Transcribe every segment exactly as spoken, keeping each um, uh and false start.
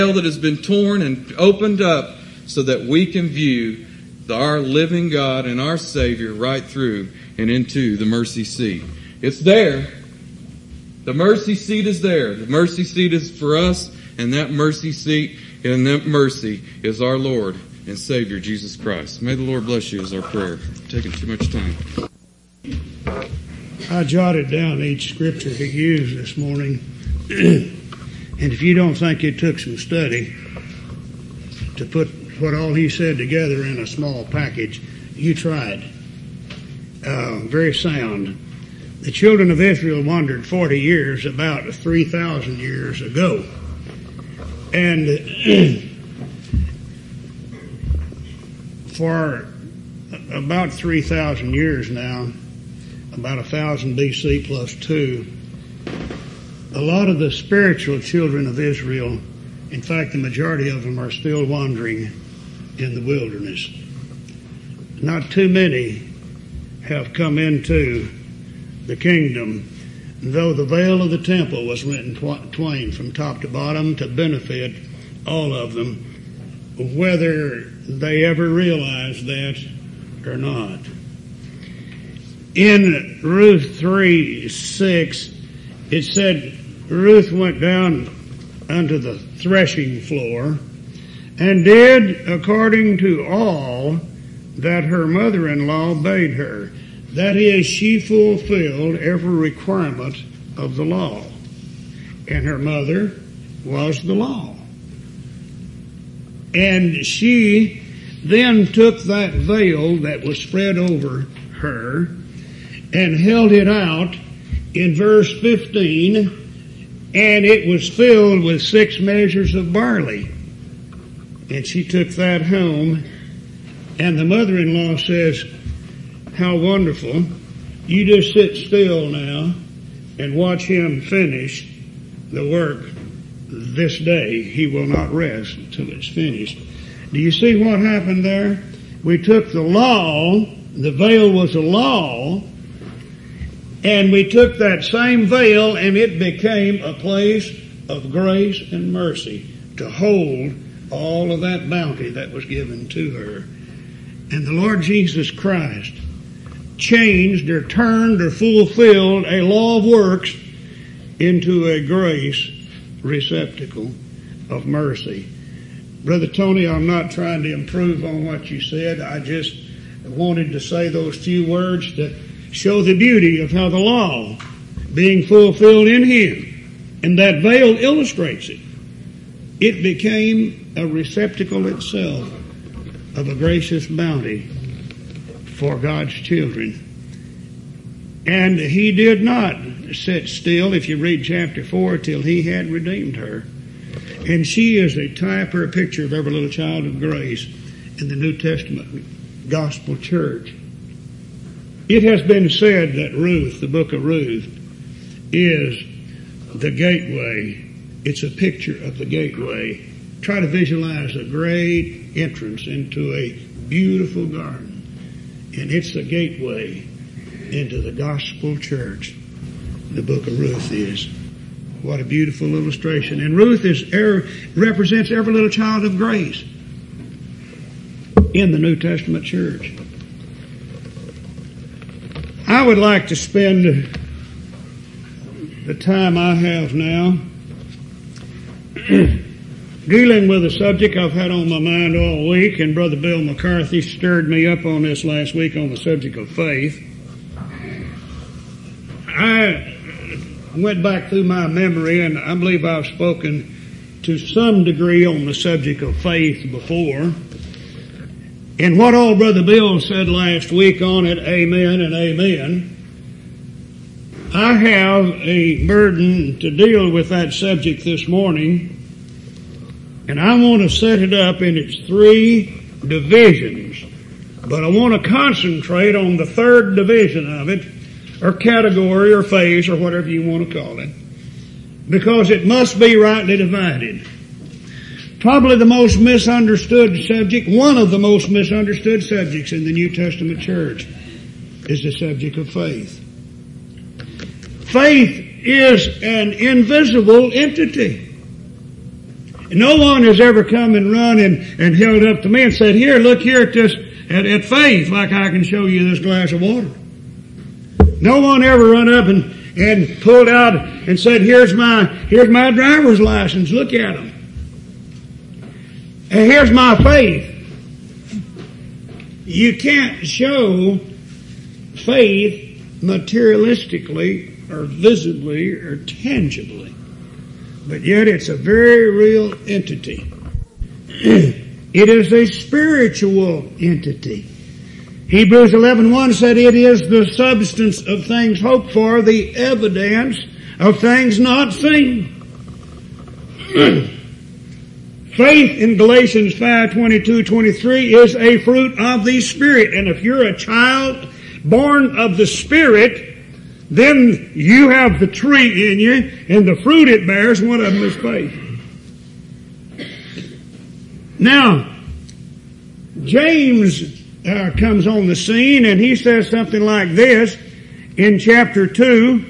veil that has been torn and opened up so that we can view our living God and our Savior right through and into the mercy seat. It's there. The mercy seat is there. The mercy seat is for us, and that mercy seat and that mercy is our Lord and Savior, Jesus Christ. May the Lord bless you as our prayer. I'm taking too much time. I jotted down each scripture he used this morning. And if you don't think it took some study to put what all he said together in a small package, you tried. Uh, very sound. The children of Israel wandered forty years, about three thousand years ago. And for about three thousand years now, about one thousand B C plus two, a lot of the spiritual children of Israel, in fact the majority of them, are still wandering in the wilderness. Not too many have come into the kingdom, though the veil of the temple was rent in twain from top to bottom to benefit all of them, whether they ever realized that or not. In Ruth three six, it said, Ruth went down unto the threshing floor and did according to all that her mother-in-law bade her. That is, she fulfilled every requirement of the law. And her mother was the law. And she then took that veil that was spread over her and held it out in verse fifteen, and it was filled with six measures of barley. And she took that home, and the mother-in-law says, how wonderful. You just sit still now and watch him finish the work this day. He will not rest until it's finished. Do you see what happened there? We took the law, the veil was a law, and we took that same veil and it became a place of grace and mercy to hold all of that bounty that was given to her. And the Lord Jesus Christ changed or turned or fulfilled a law of works into a grace receptacle of mercy. Brother Tony, I'm not trying to improve on what you said. I just wanted to say those few words to show the beauty of how the law being fulfilled in him, and that veil illustrates it. It became a receptacle itself of a gracious bounty for God's children. And he did not sit still, if you read chapter four, till he had redeemed her. And she is a type or a picture of every little child of grace in the New Testament gospel church. It has been said that Ruth, the book of Ruth, is the gateway. It's a picture of the gateway. Try to visualize a great entrance into a beautiful garden. And it's the gateway into the gospel church. The book of Ruth is. What a beautiful illustration. And Ruth is er, represents every little child of grace in the New Testament church. I would like to spend the time I have now dealing with a subject I've had on my mind all week, and Brother Bill McCarthy stirred me up on this last week on the subject of faith. I went back through my memory, and I believe I've spoken to some degree on the subject of faith before. And what all Brother Bill said last week on it, amen and amen. I have a burden to deal with that subject this morning, and I want to set it up in its three divisions. But I want to concentrate on the third division of it, or category, or phase, or whatever you want to call it, because it must be rightly divided. Probably the most misunderstood subject, one of the most misunderstood subjects in the New Testament church, is the subject of faith. Faith is an invisible entity. No one has ever come and run and, and held up to me and said, here, look here at this, at, at faith, like I can show you this glass of water. No one ever run up and, and pulled out and said, here's my, here's my driver's license, look at them. And here's my faith. You can't show faith materialistically or visibly or tangibly. But yet it's a very real entity. It is a spiritual entity. Hebrews eleven one said it is the substance of things hoped for, the evidence of things not seen. Faith in Galatians five twenty-two twenty-three is a fruit of the Spirit. And if you're a child born of the Spirit, then you have the tree in you, and the fruit it bears, one of them is faith. Now, James uh, comes on the scene, and he says something like this in chapter two.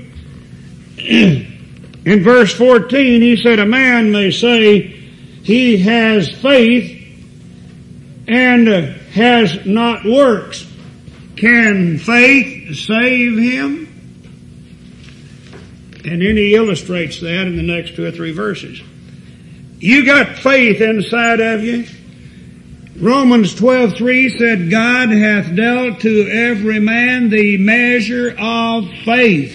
In verse fourteen, he said, a man may say he has faith and uh, has not works. Can faith save him? And then he illustrates that in the next two or three verses. You got faith inside of you. Romans twelve three said, God hath dealt to every man the measure of faith.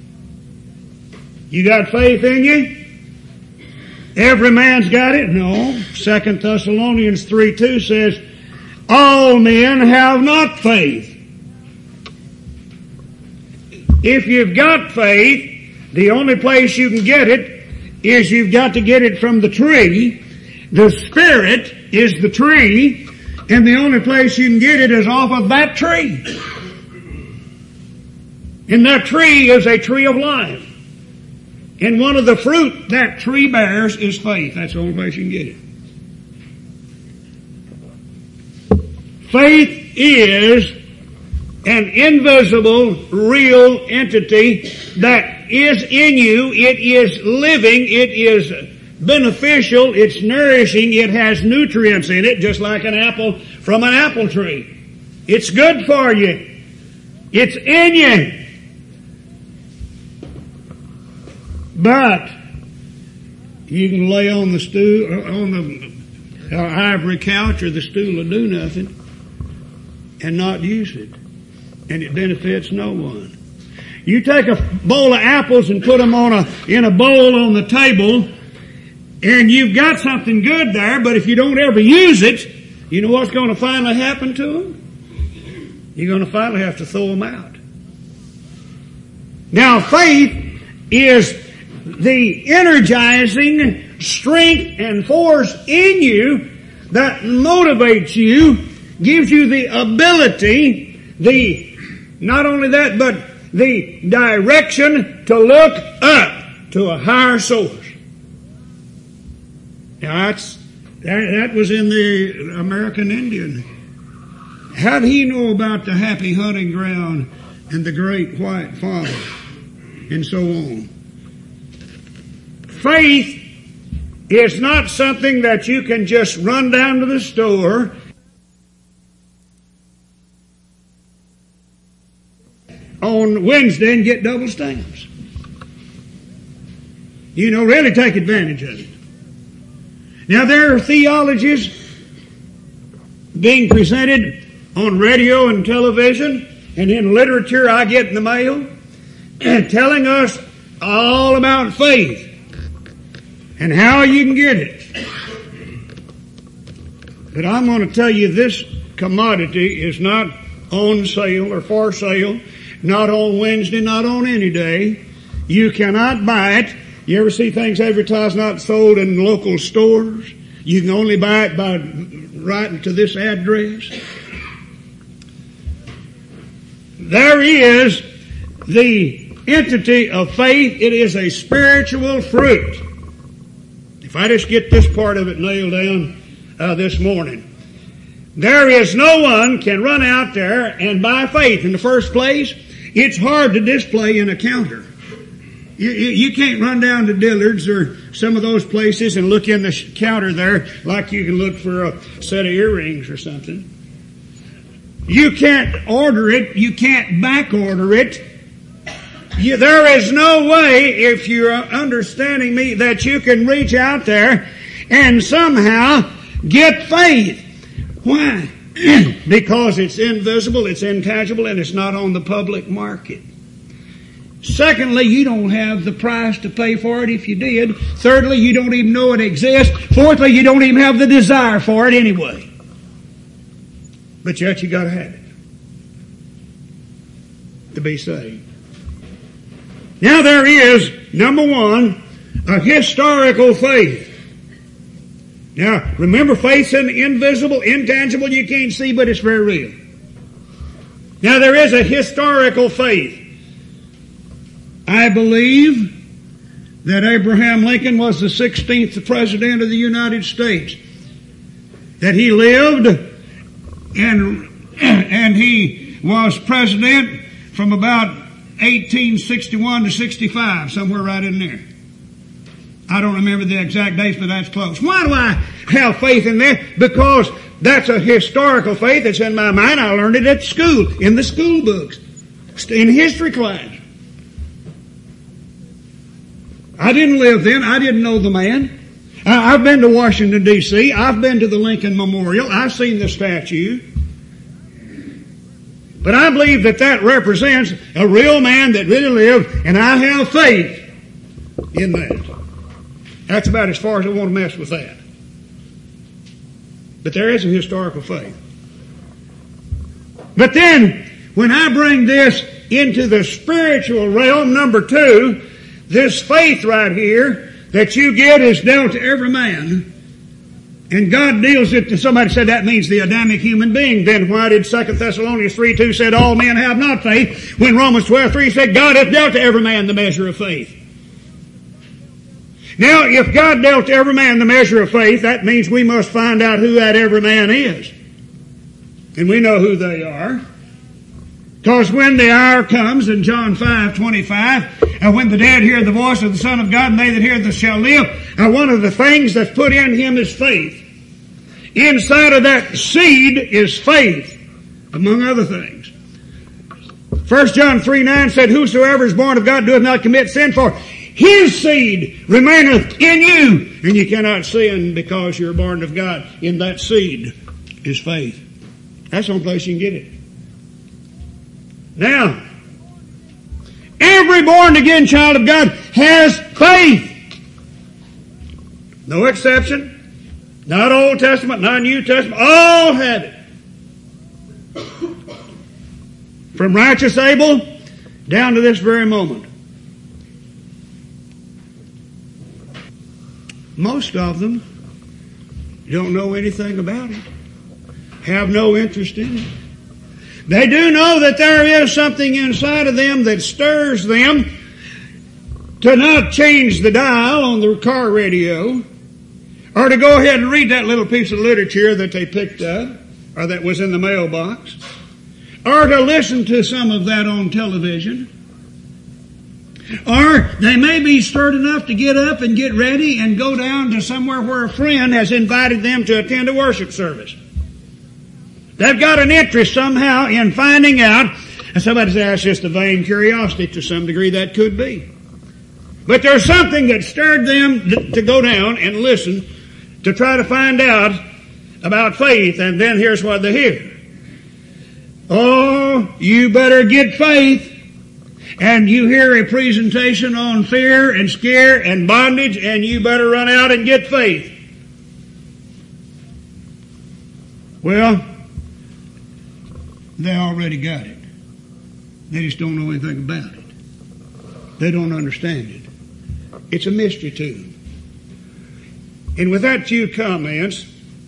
You got faith in you? Every man's got it? No. Second Thessalonians three two says, all men have not faith. If you've got faith, the only place you can get it is you've got to get it from the tree. The Spirit is the tree, and the only place you can get it is off of that tree. And that tree is a tree of life. And one of the fruit that tree bears is faith. That's the only place you can get it. Faith is an invisible, real entity that is in you. It is living. It is beneficial. It's nourishing. It has nutrients in it, just like an apple from an apple tree. It's good for you. It's in you. But you can lay on the stool, on the ivory couch or the stool and do nothing and not use it. And it benefits no one. You take a bowl of apples and put them on a, in a bowl on the table, and you've got something good there, but if you don't ever use it, you know what's going to finally happen to them? You're going to finally have to throw them out. Now, faith is the energizing strength and force in you that motivates you, gives you the ability, the, not only that, but the direction to look up to a higher source. Now that's, that, that was in the American Indian. How did he know about the happy hunting ground and the great white father and so on? Faith is not something that you can just run down to the store on Wednesday and get double stamps. You know, really take advantage of it. Now there are theologies being presented on radio and television and in literature I get in the mail telling us all about faith and how you can get it. But I'm going to tell you this commodity is not on sale or for sale, not on Wednesday, not on any day. You cannot buy it. You ever see things advertised not sold in local stores? You can only buy it by writing to this address. There is the entity of faith. It is a spiritual fruit. If I just get this part of it nailed down uh, this morning. There is no one can run out there and buy faith. In the first place, it's hard to display in a counter. You, you, you can't run down to Dillard's or some of those places and look in the counter there like you can look for a set of earrings or something. You can't order it. You can't back order it. You, there is no way, if you're understanding me, that you can reach out there and somehow get faith. Why? Because it's invisible, it's intangible, and it's not on the public market. Secondly, you don't have the price to pay for it if you did. Thirdly, you don't even know it exists. Fourthly, you don't even have the desire for it anyway. But yet you got to have it to be saved. Now there is, number one, a historical faith. Now, remember, faith's invisible, intangible, you can't see, but it's very real. Now, there is a historical faith. I believe that Abraham Lincoln was the sixteenth President of the United States. That he lived and, and he was President from about eighteen sixty-one to sixty-five, somewhere right in there. I don't remember the exact dates, but that's close. Why do I have faith in that? Because that's a historical faith that's in my mind. I learned it at school, in the school books, in history class. I didn't live then. I didn't know the man. I've been to Washington, D C I've been to the Lincoln Memorial. I've seen the statue. But I believe that that represents a real man that really lived, and I have faith in that. That's about as far as I want to mess with that. But there is a historical faith. But then, when I bring this into the spiritual realm, number two, this faith right here that you get is dealt to every man. And God deals it to, somebody said that means the Adamic human being. Then why did Second Thessalonians three two said all men have not faith, when Romans twelve three said God hath dealt to every man the measure of faith? Now, if God dealt to every man the measure of faith, that means we must find out who that every man is. And we know who they are. Because when the hour comes in John five twenty-five, and when the dead hear the voice of the Son of God, and they that hear this shall live, and one of the things that's put in him is faith. Inside of that seed is faith, among other things. First John three nine said, whosoever is born of God doeth not commit sin, for his seed remaineth in you, and you cannot sin because you're born of God. In that seed is faith. That's the only place you can get it. Now, every born-again child of God has faith. No exception. Not Old Testament, not New Testament. All have it. From righteous Abel down to this very moment. Most of them don't know anything about it. Have no interest in it. They do know that there is something inside of them that stirs them to not change the dial on the car radio, or to go ahead and read that little piece of literature that they picked up, or that was in the mailbox, or to listen to some of that on television. Or they may be stirred enough to get up and get ready and go down to somewhere where a friend has invited them to attend a worship service. They've got an interest somehow in finding out, and somebody says that's just a vain curiosity. To some degree that could be. But there's something that stirred them to go down and listen to try to find out about faith, and then here's what they hear. Oh, you better get faith. And you hear a presentation on fear and scare and bondage, and you better run out and get faith. Well, they already got it. They just don't know anything about it. They don't understand it. It's a mystery to them. And with that few comments,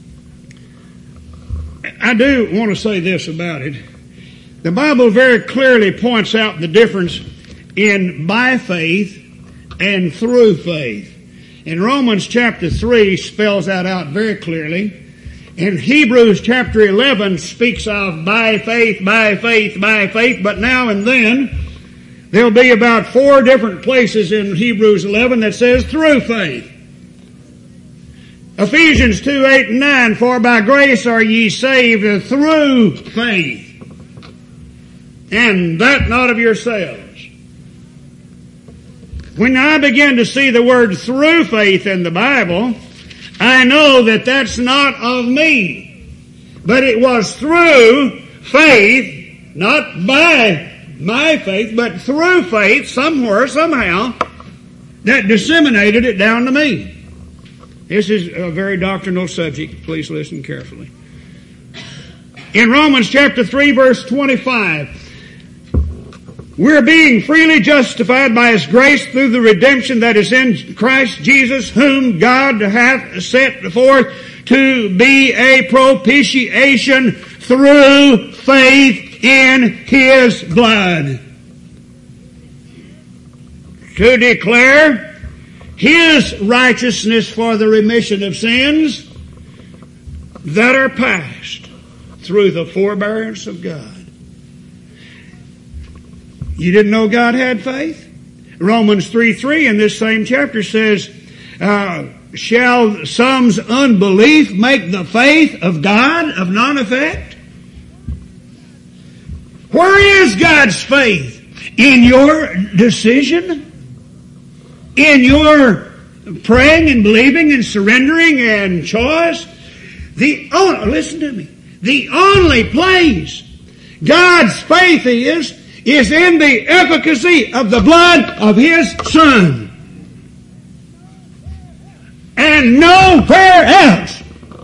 I do want to say this about it. The Bible very clearly points out the difference in by faith and through faith. In Romans chapter three spells that out very clearly. In Hebrews chapter eleven speaks of by faith, by faith, by faith, but now and then there'll be about four different places in Hebrews eleven that says through faith. Ephesians two, eight and nine, for by grace are ye saved through faith, and that not of yourselves. When I begin to see the word through faith in the Bible, I know that that's not of me, but it was through faith, not by my faith, but through faith somewhere, somehow, that disseminated it down to me. This is a very doctrinal subject. Please listen carefully. In Romans chapter three, verse twenty-five, we're being freely justified by His grace through the redemption that is in Christ Jesus, whom God hath set forth to be a propitiation through faith in His blood, to declare His righteousness for the remission of sins that are past through the forbearance of God. You didn't know God had faith? Romans three three in this same chapter says, uh, shall some's unbelief make the faith of God of none effect? Where is God's faith? In your decision? In your praying and believing and surrendering and choice? The only, listen to me, the only place God's faith is, is in the efficacy of the blood of His Son. And nowhere else.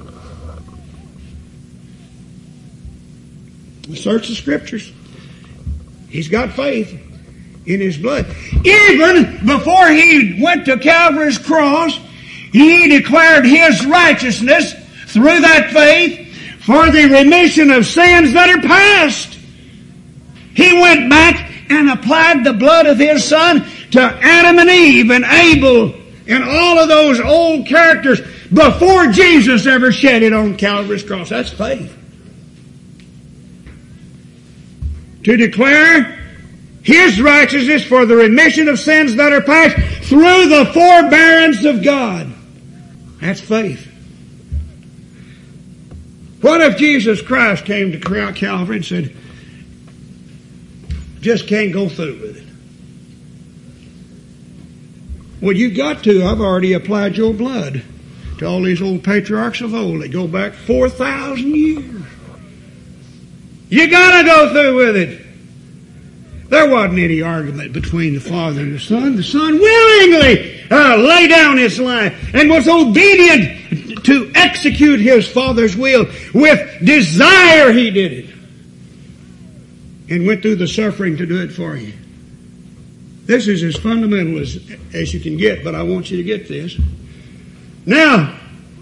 Search the Scriptures. He's got faith in His blood. Even before He went to Calvary's cross, He declared His righteousness through that faith for the remission of sins that are past. He went back and applied the blood of His Son to Adam and Eve and Abel and all of those old characters before Jesus ever shed it on Calvary's cross. That's faith. To declare His righteousness for the remission of sins that are past through the forbearance of God. That's faith. What if Jesus Christ came to Calvary and said, just can't go through with it? Well, you've got to. I've already applied your blood to all these old patriarchs of old that go back four thousand years. You gotta go through with it. There wasn't any argument between the Father and the Son. The Son willingly uh, laid down His life and was obedient to execute His Father's will. With desire He did it. And went through the suffering to do it for you. This is as fundamental as, as you can get, but I want you to get this. Now,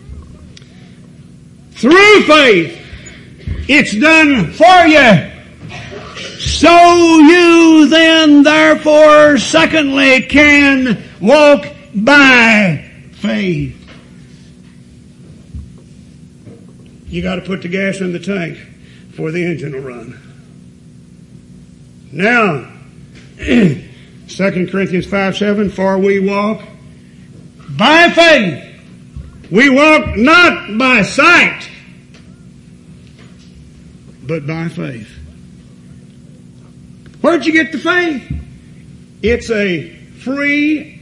through faith, it's done for you. So you then, therefore, secondly, can walk by faith. You got to put the gas in the tank before the engine will run. Now, Second Corinthians five seven, for we walk by faith. We walk not by sight, but by faith. Where'd you get the faith? It's a free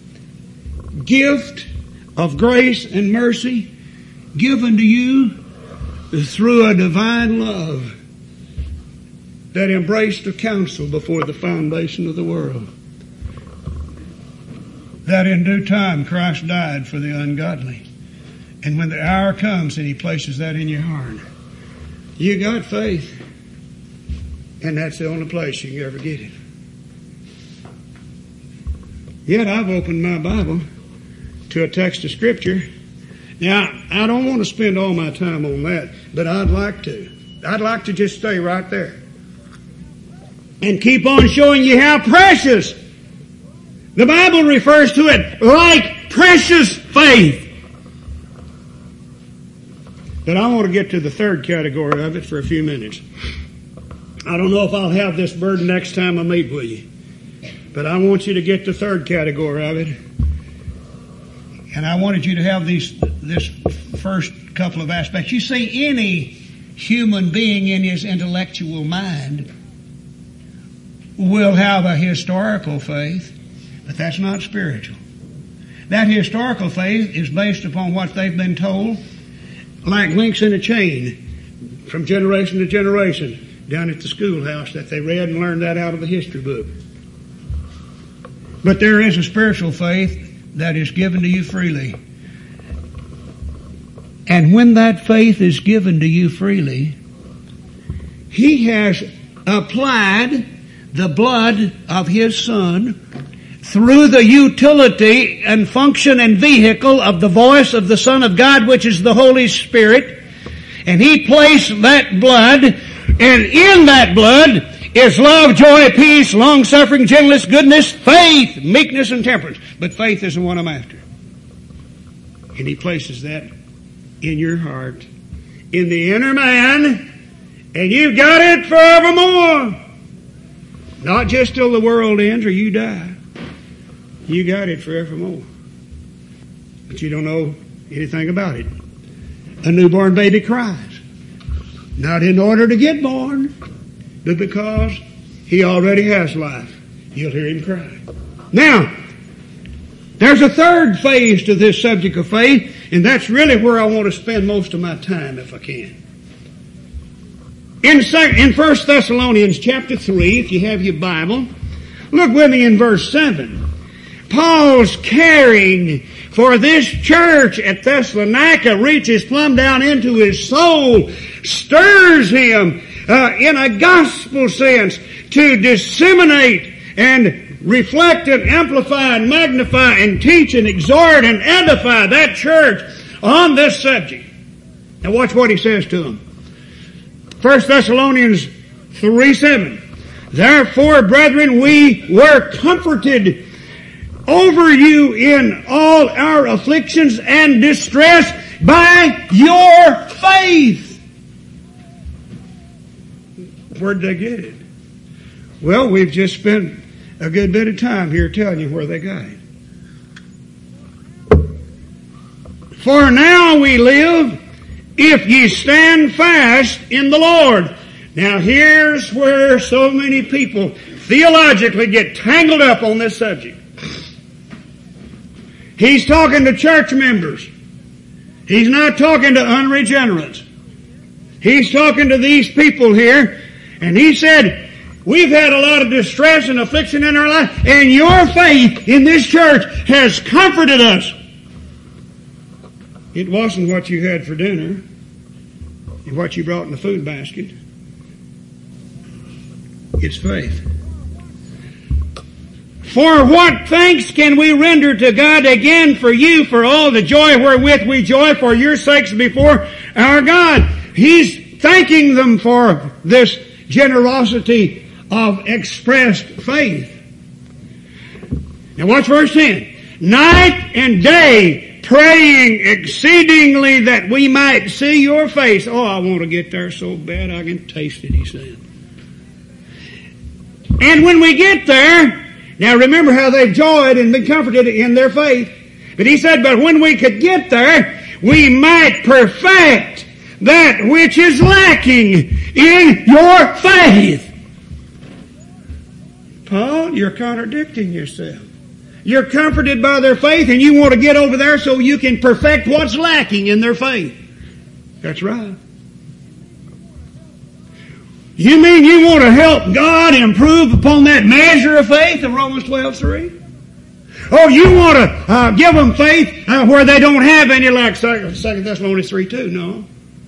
gift of grace and mercy given to you through a divine love that embraced a counsel before the foundation of the world. That in due time Christ died for the ungodly. And when the hour comes and He places that in your heart, you got faith. And that's the only place you can ever get it. Yet I've opened my Bible to a text of Scripture. Now, I don't want to spend all my time on that, but I'd like to. I'd like to just stay right there and keep on showing you how precious. The Bible refers to it like precious faith. But I want to get to the third category of it for a few minutes. I don't know if I'll have this burden next time I meet with you. But I want you to get the third category of it. And I wanted you to have these, this first couple of aspects. You see, any human being in his intellectual mind will have a historical faith, but that's not spiritual. That historical faith is based upon what they've been told, like links in a chain, from generation to generation, down at the schoolhouse, that they read and learned that out of the history book. But there is a spiritual faith that is given to you freely. And when that faith is given to you freely, He has applied the blood of His Son through the utility and function and vehicle of the voice of the Son of God, which is the Holy Spirit. And He placed that blood, and in that blood is love, joy, peace, long-suffering, gentleness, goodness, faith, meekness, and temperance. But faith is the one I'm after. And He places that in your heart, in the inner man, and you've got it forevermore. Not just till the world ends or you die. You got it forevermore. But you don't know anything about it. A newborn baby cries. Not in order to get born, but because he already has life. You'll hear him cry. Now, there's a third phase to this subject of faith, and that's really where I want to spend most of my time if I can. In, in First Thessalonians chapter three, if you have your Bible, look with me in verse seven. Paul's caring for this church at Thessalonica reaches plumb down into his soul, stirs him uh, in a gospel sense to disseminate and reflect and amplify and magnify and teach and exhort and edify that church on this subject. Now watch what he says to them. First Thessalonians three seven. Therefore, brethren, we were comforted over you in all our afflictions and distress by your faith. Where'd they get it? Well, we've just spent a good bit of time here telling you where they got it. For now we live, if ye stand fast in the Lord. Now here's where so many people theologically get tangled up on this subject. He's talking to church members. He's not talking to unregenerates. He's talking to these people here, and he said, we've had a lot of distress and affliction in our life, and your faith in this church has comforted us. It wasn't what you had for dinner, and what you brought in the food basket. It's faith. For what thanks can we render to God again for you, for all the joy wherewith we joy for your sakes before our God? He's thanking them for this generosity of expressed faith. Now watch verse ten. Night and day praying exceedingly that we might see your face. Oh, I want to get there so bad I can taste it, he said. And when we get there, now remember how they've joyed and been comforted in their faith. But he said, but when we could get there, we might perfect that which is lacking in your faith. Paul, you're contradicting yourself. You're comforted by their faith and you want to get over there so you can perfect what's lacking in their faith. That's right. You mean you want to help God improve upon that measure of faith in Romans twelve three? Or you want to uh, give them faith uh, where they don't have any, like Second Thessalonians three two? No.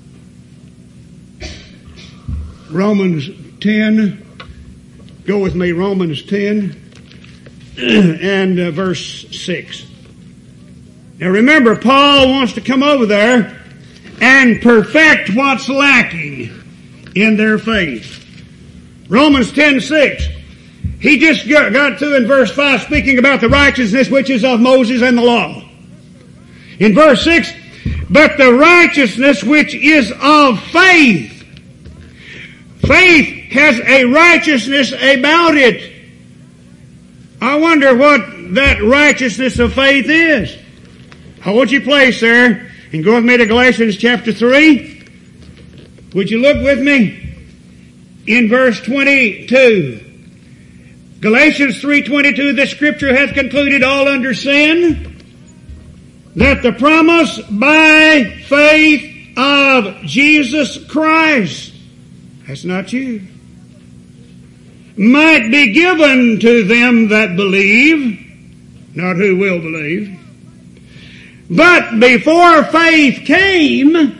Romans ten. Go with me, Romans ten and uh, verse six. Now remember, Paul wants to come over there and perfect what's lacking in their faith. Romans ten six. He just got, got to in verse five speaking about the righteousness which is of Moses and the law. In verse six, but the righteousness which is of faith. Faith has a righteousness about it. I wonder what that righteousness of faith is. Hold your place there and go with me to Galatians chapter three. Would you look with me in verse twenty-two? Galatians three twenty-two, the scripture hath concluded all under sin, that the promise by faith of Jesus Christ, that's not you, might be given to them that believe, not who will believe. But before faith came,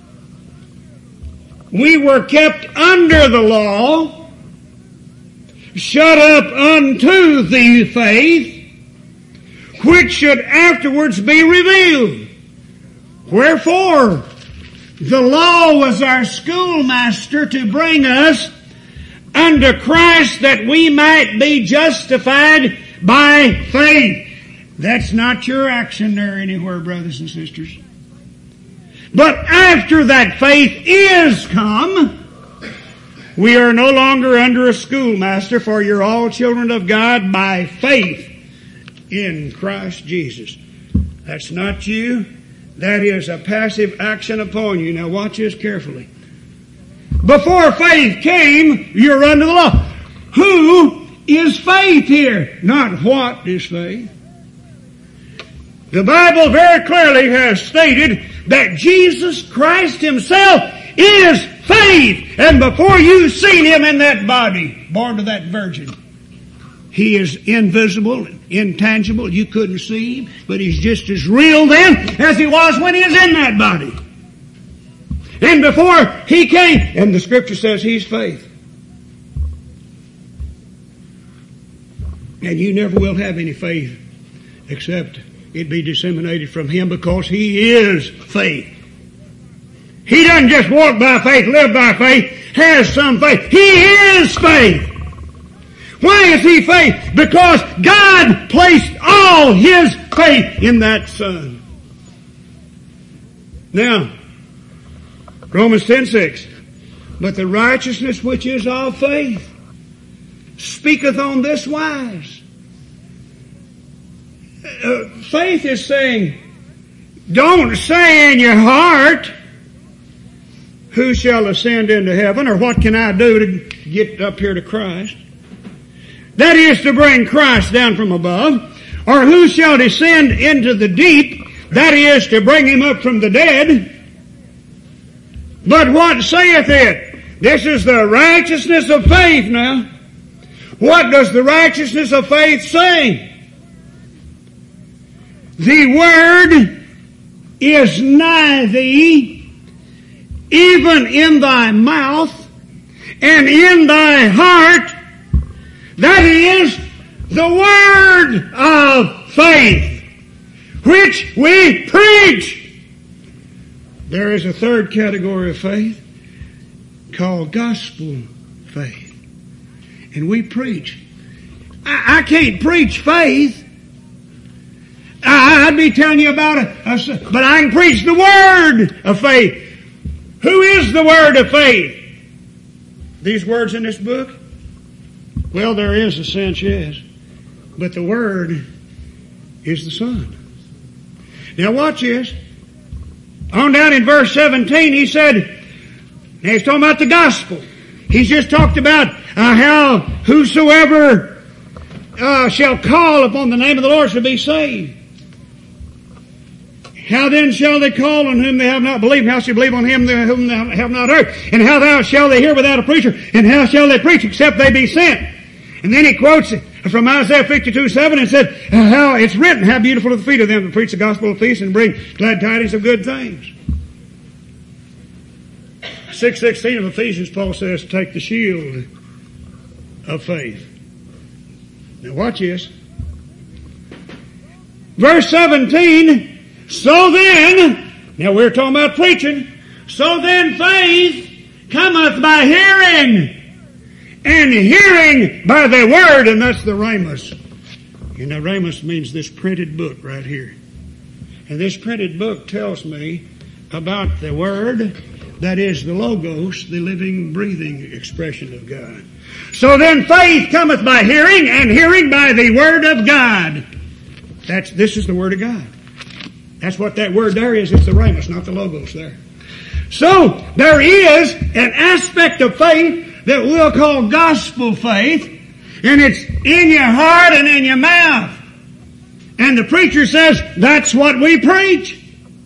we were kept under the law, shut up unto the faith, which should afterwards be revealed. Wherefore, the law was our schoolmaster to bring us unto Christ, that we might be justified by faith. That's not your action there anywhere, brothers and sisters. But after that faith is come, we are no longer under a schoolmaster, for you're all children of God by faith in Christ Jesus. That's not you. That is a passive action upon you. Now watch this carefully. Before faith came, you're under the law. Who is faith here? Not what is faith. The Bible very clearly has stated that Jesus Christ Himself is faith. And before you've seen Him in that body, born of that virgin, He is invisible, intangible. You couldn't see Him, but He's just as real then as He was when He was in that body. And before He came, and the Scripture says He's faith. And you never will have any faith except it be disseminated from Him, because He is faith. He doesn't just walk by faith, live by faith, has some faith. He is faith. Why is He faith? Because God placed all His faith in that Son. Now, Romans ten six. But the righteousness which is of faith speaketh on this wise. Uh, faith is saying, don't say in your heart, who shall ascend into heaven, or what can I do to get up here to Christ? That is to bring Christ down from above. Or who shall descend into the deep? That is to bring Him up from the dead. But what saith it? This is the righteousness of faith now. What does the righteousness of faith say? The word is nigh thee, even in thy mouth and in thy heart. That is the word of faith, which we preach. There is a third category of faith called gospel faith. And we preach. I, I can't preach faith. I, I'd be telling you about it, but I can preach the word of faith. Who is the word of faith? These words in this book? Well, there is a sense, yes. But the word is the Son. Now watch this. On down in verse seventeen, he said, now he's talking about the gospel. He's just talked about uh, how whosoever uh, shall call upon the name of the Lord shall be saved. How then shall they call on whom they have not believed? How shall they believe on him whom they have not heard? And how thou shall they hear without a preacher? And how shall they preach except they be sent? And then he quotes from Isaiah fifty-two seven and said, how it's written, how beautiful are the feet of them that preach the gospel of peace and bring glad tidings of good things. six sixteen of Ephesians, Paul says, take the shield of faith. Now watch this. Verse seventeen, so then, now we're talking about preaching, so then faith cometh by hearing, and hearing by the word, and that's the Rhema. And the Rhema means this printed book right here. And this printed book tells me about the word That is the Logos, the living, breathing expression of God. So then faith cometh by hearing, and hearing by the Word of God. That's, this is the Word of God. That's what that word there is. It's the Rhema, it's not the Logos there. So, there is an aspect of faith that we'll call gospel faith, and it's in your heart and in your mouth. And the preacher says, that's what we preach.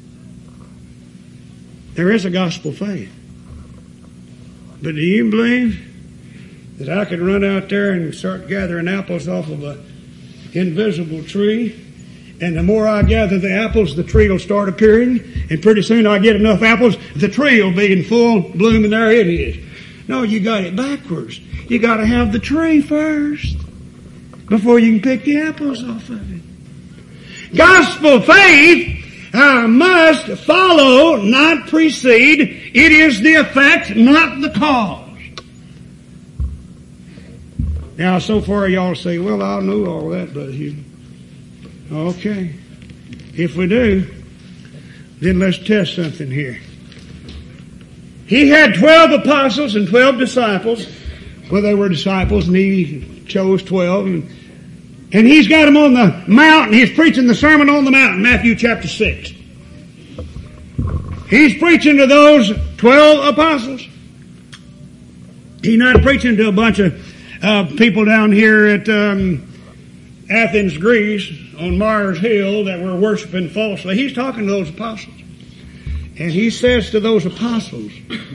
There is a gospel faith. But do you believe that I could run out there and start gathering apples off of an invisible tree, and the more I gather the apples, the tree will start appearing, and pretty soon I get enough apples, the tree will be in full bloom, and there it is. No, you got it backwards. You got to have the tree first before you can pick the apples off of it. Gospel faith uh, must follow, not precede. It is the effect, not the cause. Now, so far y'all say, well, I know all that, Brother Hugh. Okay. If we do, then let's test something here. He had twelve apostles and twelve disciples. Well, they were disciples, and he chose twelve. And, and he's got them on the mountain. He's preaching the Sermon on the Mountain, Matthew chapter six. He's preaching to those twelve apostles. He's not preaching to a bunch of uh, people down here at um, Athens, Greece, on Mars Hill that were worshiping falsely. He's talking to those apostles. And he says to those apostles,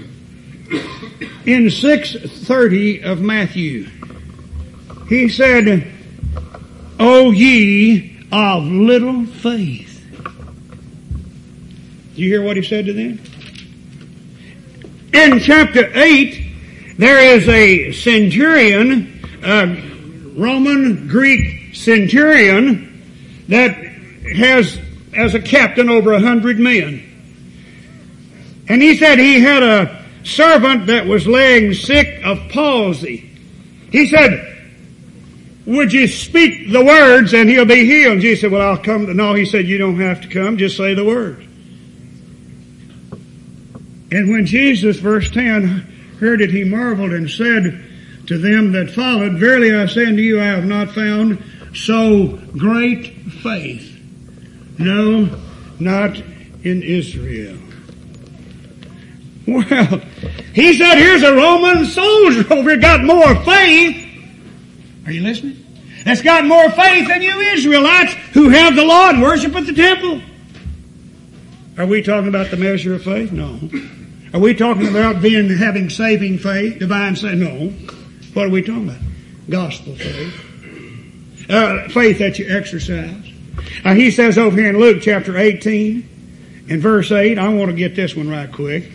in six thirty of Matthew, he said, O ye of little faith. Do you hear what he said to them? In chapter eight, there is a centurion, a Roman Greek centurion, that has as a captain over a hundred men. And he said he had a servant that was laying sick of palsy. He said, would you speak the words and he'll be healed? And Jesus said, well, I'll come. No, he said, you don't have to come. Just say the words. And when Jesus, verse ten, heard it, he marveled and said to them that followed, verily I say unto you, I have not found so great faith. No, not in Israel. Well, he said, here's a Roman soldier over here, got more faith. Are you listening? That's got more faith than you Israelites who have the law and worship at the temple. Are we talking about the measure of faith? No. Are we talking about being, having saving faith, divine faith? No. What are we talking about? Gospel faith. Uh, faith that you exercise. Uh, he says over here in Luke chapter eighteen, in verse eight, I want to get this one right quick.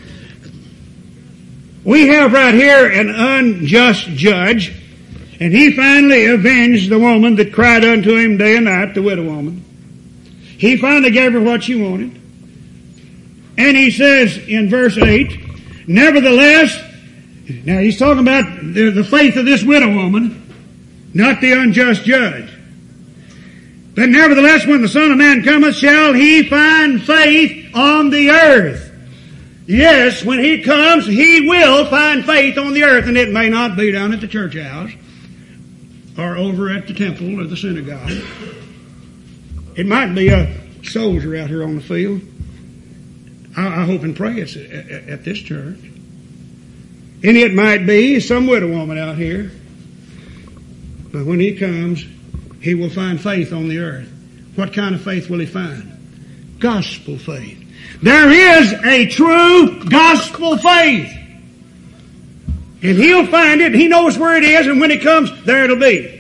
We have right here an unjust judge, and he finally avenged the woman that cried unto him day and night, the widow woman. He finally gave her what she wanted. And he says in verse eight, nevertheless, now he's talking about the, the faith of this widow woman, not the unjust judge. But nevertheless, when the Son of Man cometh, shall he find faith on the earth? Yes, when he comes, he will find faith on the earth, and it may not be down at the church house or over at the temple or the synagogue. It might be a soldier out here on the field. I, I hope and pray it's at, at, at this church. And it might be some widow woman out here. But when he comes, he will find faith on the earth. What kind of faith will he find? Gospel faith. There is a true gospel faith. And he'll find it. He knows where it is, and when it comes, there it'll be.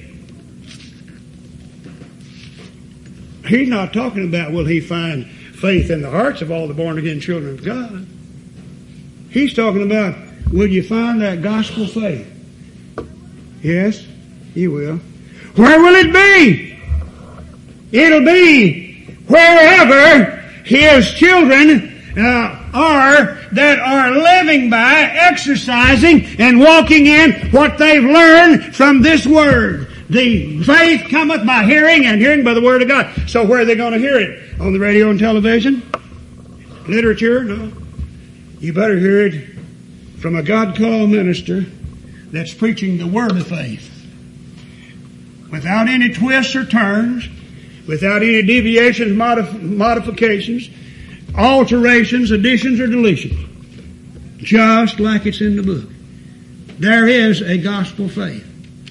He's not talking about will he find faith in the hearts of all the born-again children of God. He's talking about will you find that gospel faith? Yes, you will. Where will it be? It'll be wherever his children uh, are that are living by, exercising, and walking in what they've learned from this Word. The faith cometh by hearing, and hearing by the Word of God. So where are they going to hear it? On the radio and television? Literature? No. You better hear it from a God-called minister that's preaching the word of faith. Without any twists or turns, without any deviations, modif- modifications, alterations, additions, or deletions. Just like it's in the book. There is a gospel faith.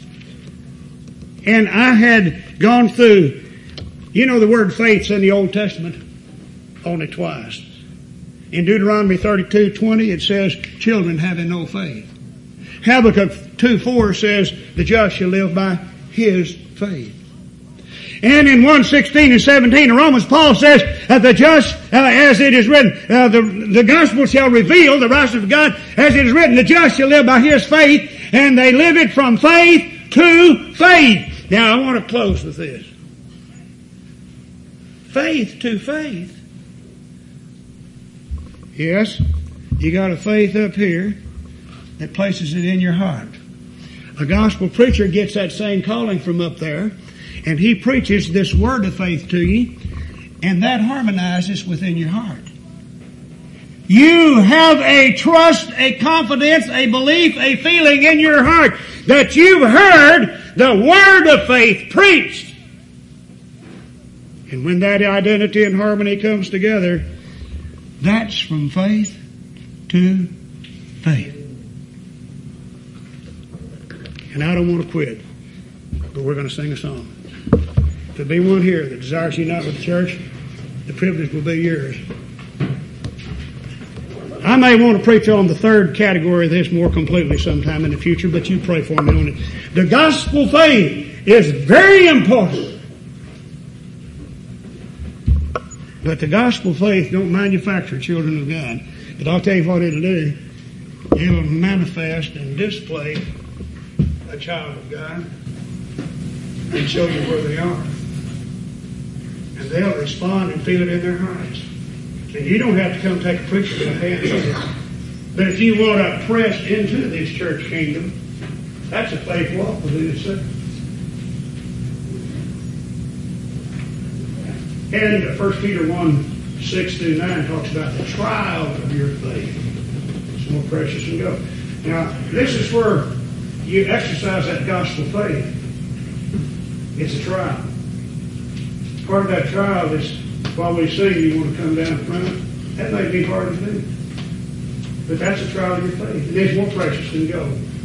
And I had gone through, you know, the word faith's in the Old Testament only twice. In Deuteronomy thirty-two twenty it says, children having no faith. Habakkuk two four says, the just shall live by his faith. And in one sixteen and seventeen in Romans, Paul says, uh, the just, uh, as it is written, uh, the, the gospel shall reveal the righteousness of God, as it is written, the just shall live by his faith, and they live it from faith to faith. Now I want to close with this. Faith to faith. Yes, you got a faith up here that places it in your heart. A gospel preacher gets that same calling from up there, and he preaches this word of faith to you, and that harmonizes within your heart. You have a trust, a confidence, a belief, a feeling in your heart that you've heard the word of faith preached. And when that identity and harmony comes together, that's from faith to faith. And I don't want to quit, but we're going to sing a song. If there be one here that desires to unite with the church, the privilege will be yours. I may want to preach on the third category of this more completely sometime in the future, but you pray for me on it. The gospel faith is very important. But the gospel faith don't manufacture children of God. But I'll tell you what it'll do. It'll manifest and display a child of God and show you where they are. And they'll respond and feel it in their hearts. And you don't have to come take a preacher in the hand. But if you want to press into this church kingdom, that's a faith walk within itself. And First Peter one, six through nine talks about the trial of your faith. It's more precious than gold. Now, this is where you exercise that gospel faith. It's a trial. Part of that trial is while we sing, you want to come down front. That may be hard to do. But that's a trial of your faith. It is more precious than gold.